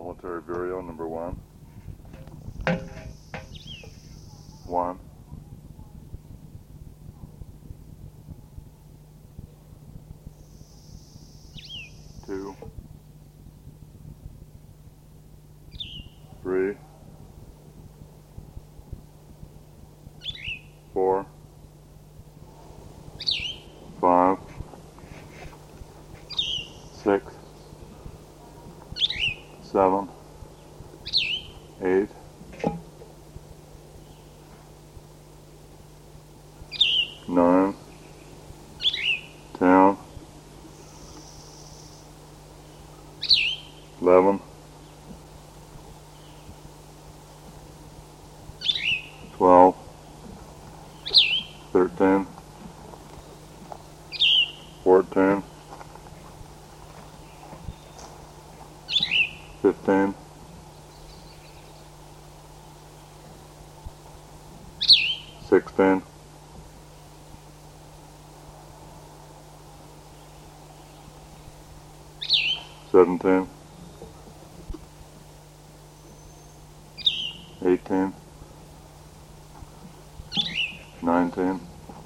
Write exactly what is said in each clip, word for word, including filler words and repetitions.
Military Bureau number one. One. Two. Three. Four. Five. Six. Seven. Eight. Nine. Ten. Eleven. Twelve. Thirteen. Fourteen. Fifteen. Sixteen. Seventeen. Eighteen. Nineteen.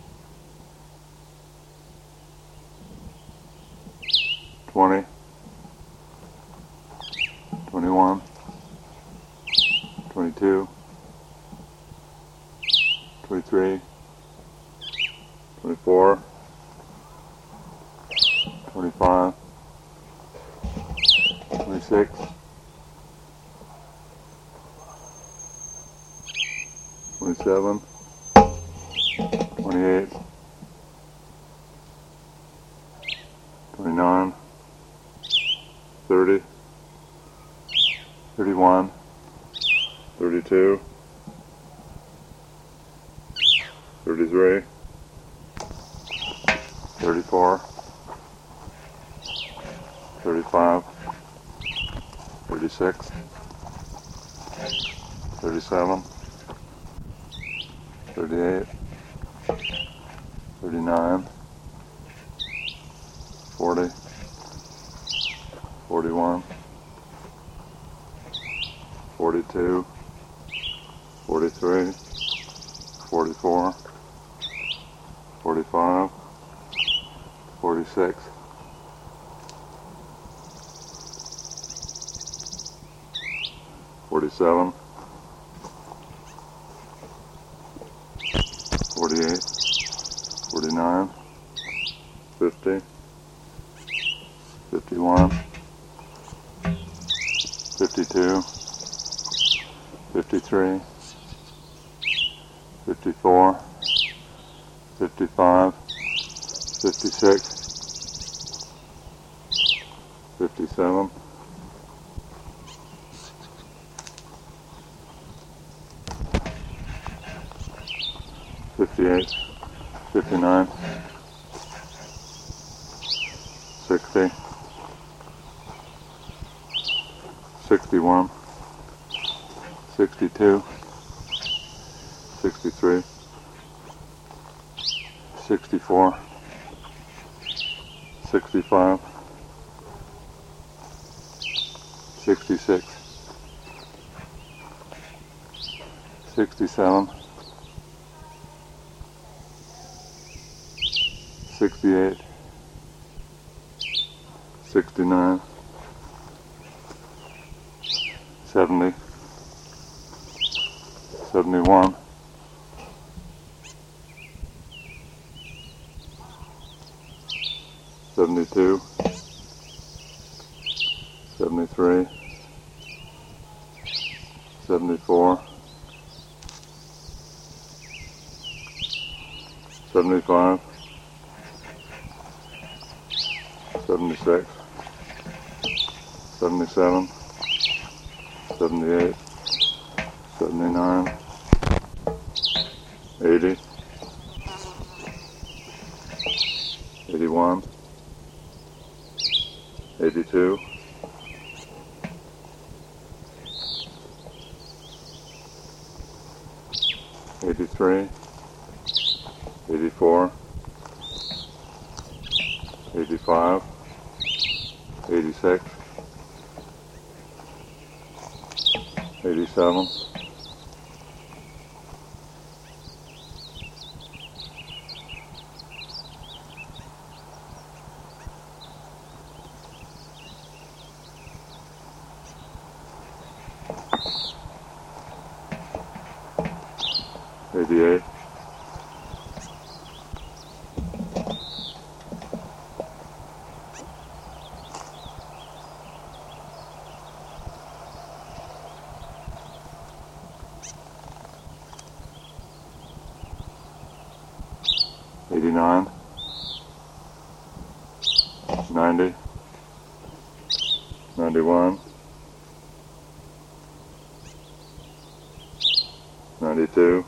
Twenty. Twenty-one. Twenty-two. Twenty-three. Twenty-four. Twenty-five. Twenty-six. Twenty-seven. Twenty-eight. Twenty-nine. Thirty. Thirty-one. Thirty-two. Thirty-three. Thirty-four. Thirty-five. Thirty-six. Thirty-seven. Thirty-eight. Thirty-nine. Forty. Forty-one. Forty-two. Forty-three. Forty-four. Forty-five. Forty-six. Forty-seven. Forty-eight. Forty-nine. Fifty. Fifty-one. Fifty-two. Fifty-three. Fifty-four. Fifty-five. Fifty-six. Fifty-seven. Fifty-eight. Fifty-nine. Sixty. Sixty-one. Sixty-two. Sixty-three. Sixty-four. Sixty-five. Sixty-six. Sixty-seven. Sixty-eight. Sixty-nine. Seventy. Seventy-one. Seventy-two. Seventy-three. Seventy-four. Seventy-five. Seventy-six. Seventy-seven. Seventy-eight. Seventy-nine. Eighty. Eighty-one. Eighty-two. Eighty-three. Eighty-four. Eighty-five. Eighty-six. eighty-seven, eighty-eight, eighty-nine, ninety, ninety-one, ninety-two,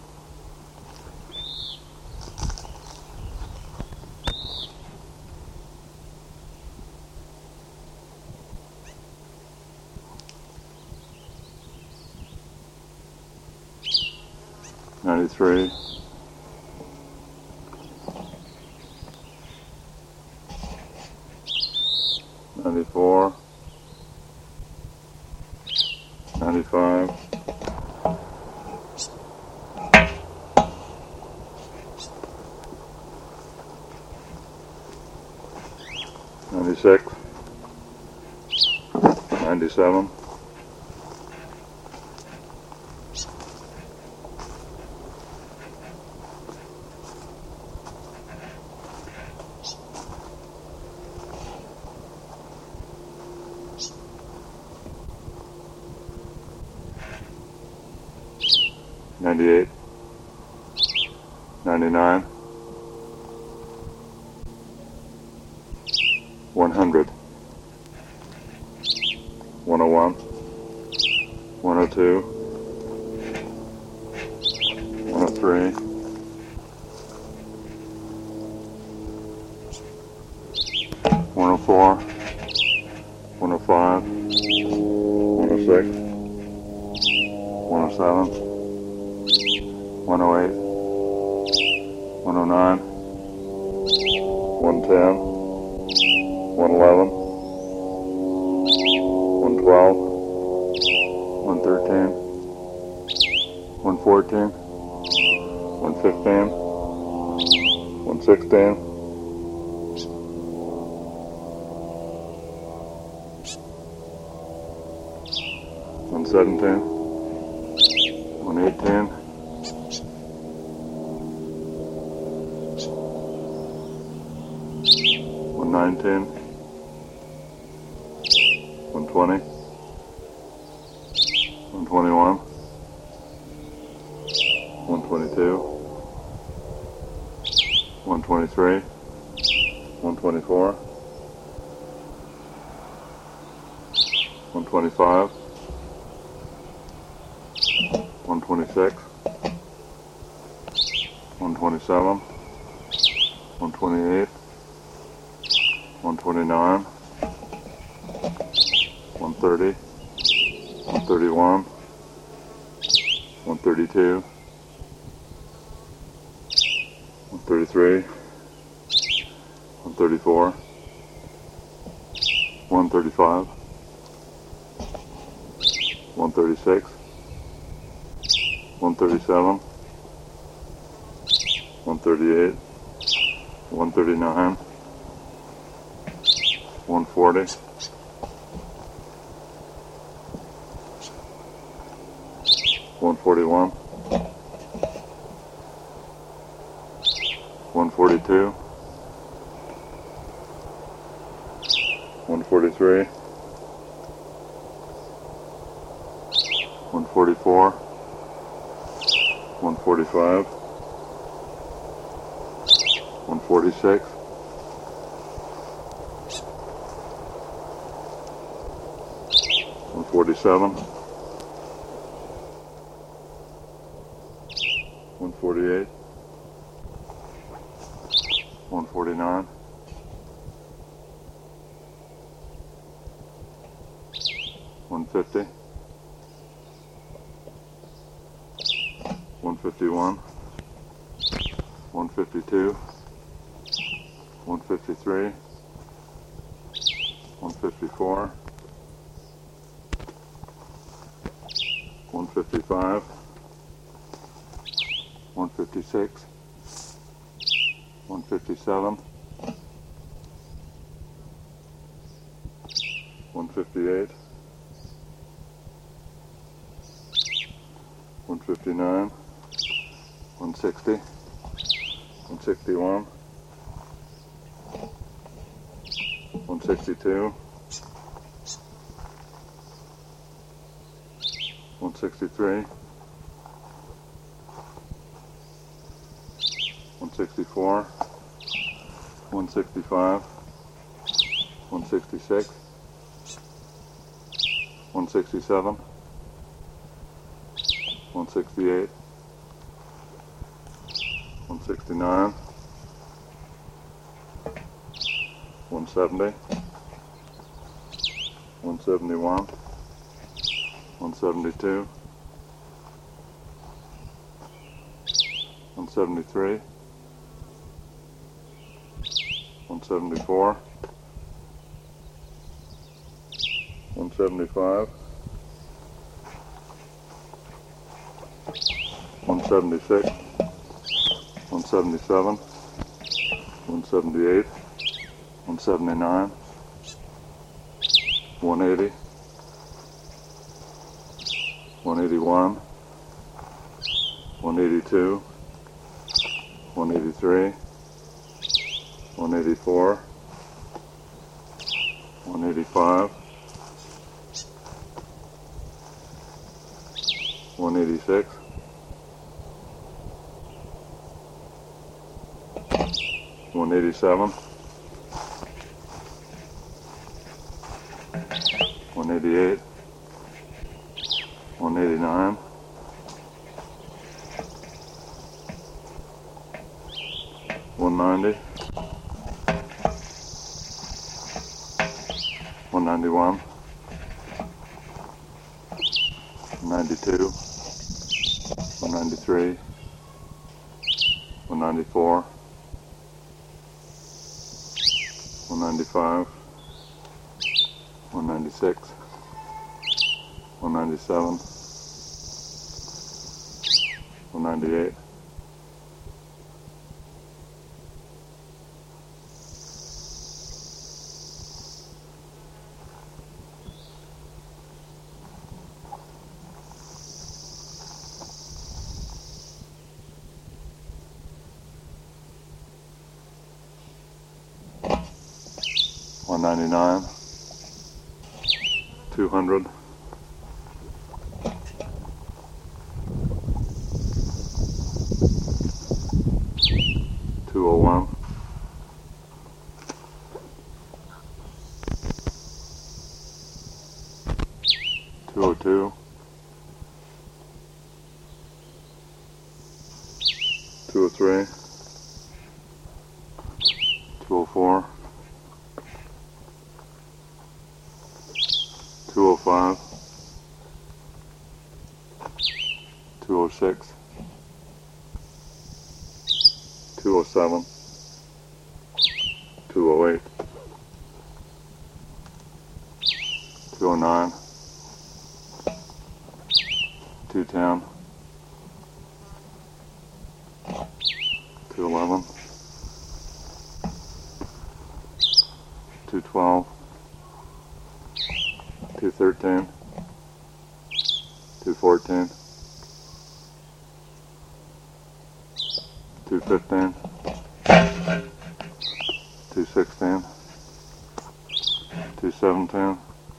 ninety-three, ninety-four, ninety-five, ninety-six, ninety-seven, ninety-eight, ninety-nine, one hundred, one oh one, one oh two, one oh three, one oh four, one oh five, one oh six, one oh seven, one oh eight, one oh nine, one ten, one eleven, one twelve, one thirteen, one fourteen, one fifteen, one sixteen, one seventeen, one eighteen, one nineteen, one twenty, one twenty-one, one twenty-two, one twenty-three, one twenty-four, one twenty-five, one twenty-six, one twenty-seven, one twenty-eight, one twenty-nine, one thirty, one thirty-one, one thirty-two, one thirty-three, one thirty-four, one thirty-five, one thirty-six, one thirty-seven, one thirty-eight, one thirty-nine, one forty, one forty-one, one forty-two, one forty-three, one forty-four, one forty-five, one forty-six, one forty-seven, one forty-eight, one forty-nine, one fifty, one fifty-one, one fifty-two, one fifty-three, one fifty-four, one fifty-five, one fifty-six, one fifty-seven, one fifty-eight, one fifty-nine, one sixty, one sixty-one, one sixty-two, one sixty-three, one sixty-four, one sixty-five, one sixty-six, one sixty-seven, one sixty-eight, one sixty-nine, one seventy, one seventy-one, one seventy-two, one seventy-three, one seventy-four, one seventy-five, one seventy-six, one seventy-seven, one seventy-eight, one seventy-nine, one eighty, one eighty-one, one eighty-two, one eighty-three, one eighty-four, one eighty-five, one eighty-six, one eighty-seven, one eighty-eight, one eighty-nine, one ninety, one ninety-one, one ninety-two, one ninety-three, one ninety-four, one ninety-five, one ninety-six, one ninety-seven, one ninety-eight, one ninety-nine, two hundred, two oh one, two oh two, two oh three, two oh four, two oh five, two oh six, two oh seven, two oh eight, two oh nine, two ten, two eleven, two twelve, two thirteen, two fourteen, two fifteen, two sixteen, two seventeen,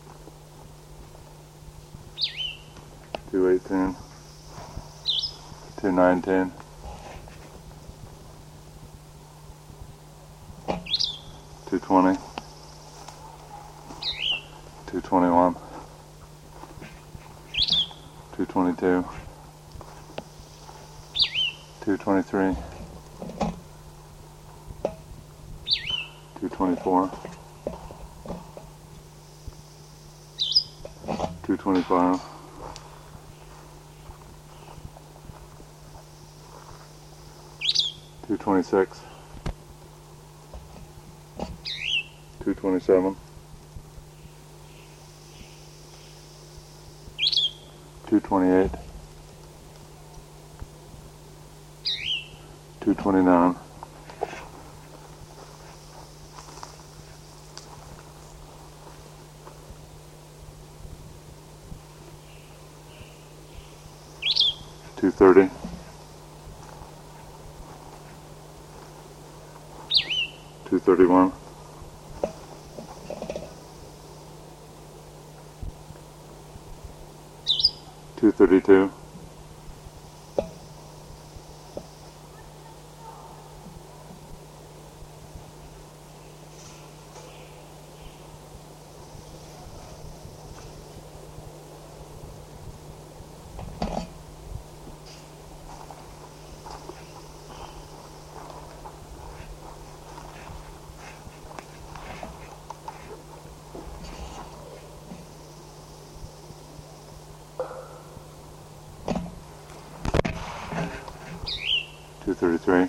two eighteen, two nineteen, two twenty, two twenty-one, two twenty-two, two twenty-three, two twenty-four, two twenty-five, two twenty-six, two twenty-seven, two twenty-eight, two twenty-nine, two thirty, two thirty-one, two thirty-two, two thirty-three,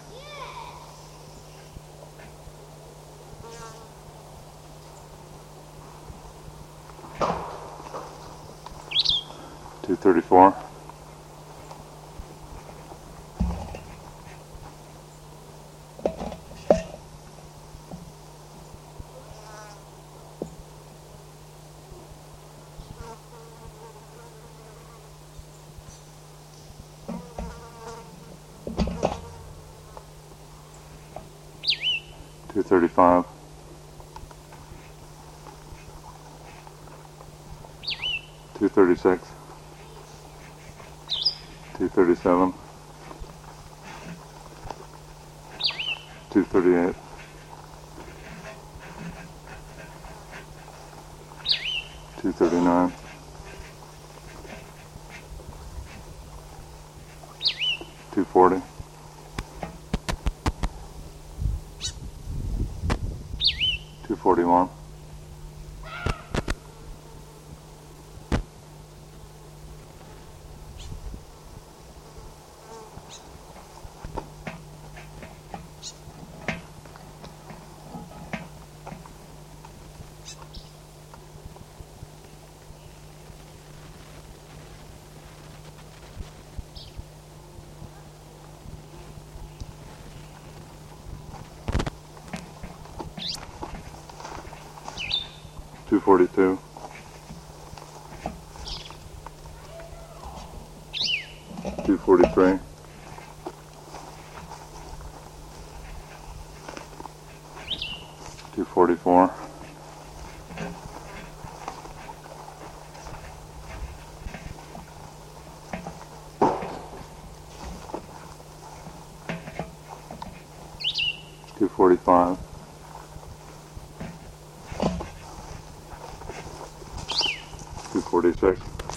two thirty-four, two thirty-five, two thirty-six, two thirty-seven, two thirty-eight, two thirty-nine, two forty, two forty-one, two forty-two, two forty-three, two forty-four, two forty-five, two forty-six,